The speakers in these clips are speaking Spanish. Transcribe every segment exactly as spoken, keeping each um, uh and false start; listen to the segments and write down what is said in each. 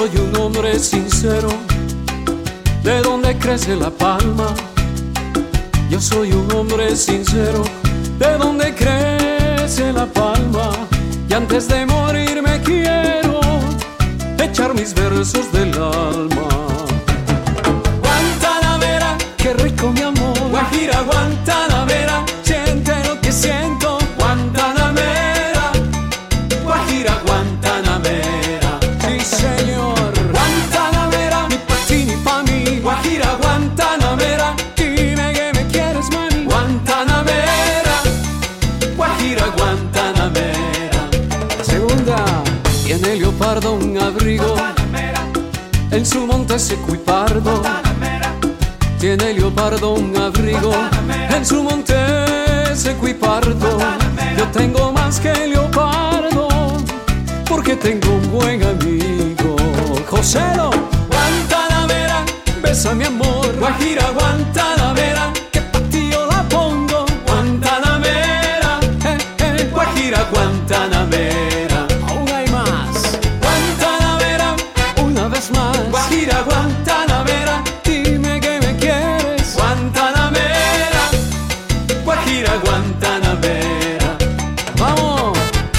soy un hombre sincero, de donde crece la palma. Yo soy un hombre sincero, de donde crece la palma. Y antes de morir me quiero echar mis versos del alma. Guantanamera, qué rico mi amor. Guajira, Guantanamera, siente lo que siento. Guantanamera, Guajira, Guantanamera, sí señor. Guantanamera, ni pa' ti ni pa' mí. Guajira, Guantanamera, dime que me quieres, mami. Guantanamera, Guajira, Guantanamera. La segunda, tiene el leopardo un abrigo en su monte seco y pardo. Tiene el leopardo un abrigo en su monte seco y pardo. Yo tengo más que el leopardo porque tengo un buen amigo. Joselo, Guantanamera, besa mi amor. Guajira, Guantanamera, que pa' ti yo la pongo. Guantanamera, eh, eh, Guajira, Guantanamera. Aún hay más. Guantanamera, una vez más. Guajira, Guantanamera, dime que me quieres. Guantanamera, Guajira, Guantanamera. ¡Vamos!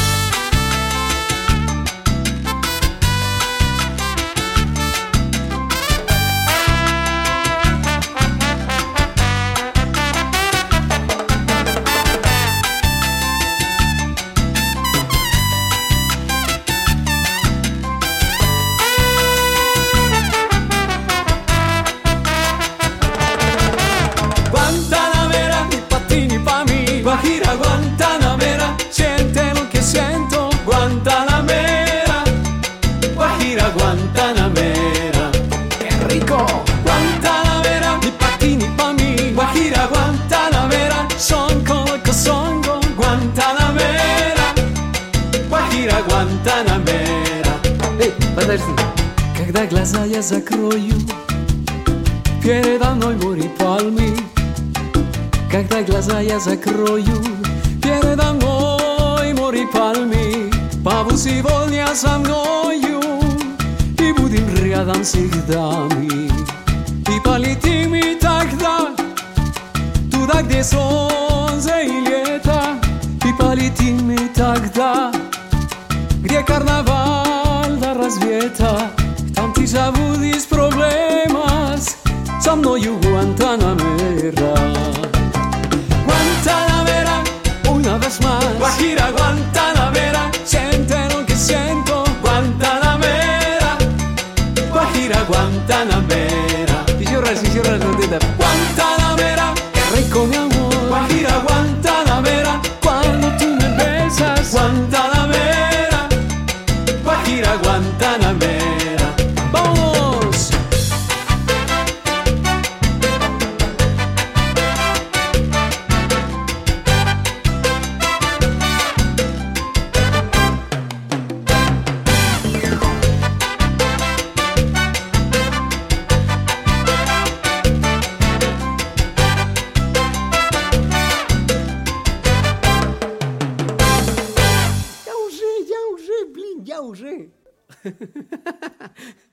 Guantanamera, ni pa' ti ni pa' mí. Guajira, Guantanamera, siente lo que siento. Guantanamera, Guajira, Guantanamera, qué rico. Guantanamera, ni pa' ti ni pa' mí. Guajira, Guantanamera, son como que son. Guantanamera, Guajira, Guantanamera. Эй, подожди. Когда глаза я закрою, передо мной море пальмы. Когда глаза я закрою, передо мной море пальмы. Павус и воля со мною, и будем рядом всегда мы. И полетим и тогда, туда, где солнце и лето. И полетим и тогда, где карнавал до рассвета. Там ты забудешь problemas, со мною Guantanamera. Guantanamera, una vez más. Guajira, Guantanamera, siente lo que siento. Guantanamera, Guajira, Guantanamera. Y lloras y lloras no te da. Guantanamera, qué rico mi amor. Guajira, Guantanamera, cuando tú me besas. Guantanamera, Guajira, Guantanamera. ¡Vamos! Я уже, я уже, блин, я уже.